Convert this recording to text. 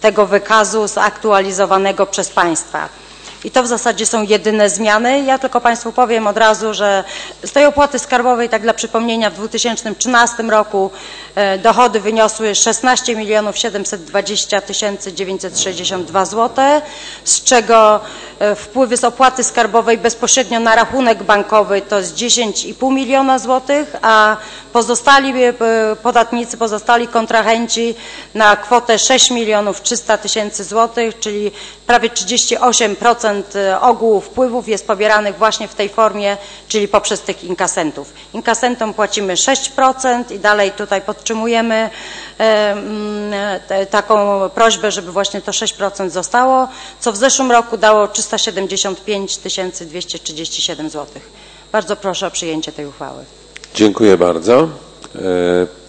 tego wykazu zaktualizowanego przez Państwa. I to w zasadzie są jedyne zmiany. Ja tylko Państwu powiem od razu, że z tej opłaty skarbowej, tak dla przypomnienia, w 2013 roku dochody wyniosły 16 720 962 zł, z czego wpływy z opłaty skarbowej bezpośrednio na rachunek bankowy to jest 10,5 miliona złotych, a pozostali podatnicy, pozostali kontrahenci na kwotę 6 300 000 złotych, czyli prawie 38% ogółu wpływów jest pobieranych właśnie w tej formie, czyli poprzez tych inkasentów. Inkasentom płacimy 6% i dalej tutaj podtrzymujemy taką prośbę, żeby właśnie to 6% zostało, co w zeszłym roku dało 375 237 zł. Bardzo proszę o przyjęcie tej uchwały. Dziękuję bardzo.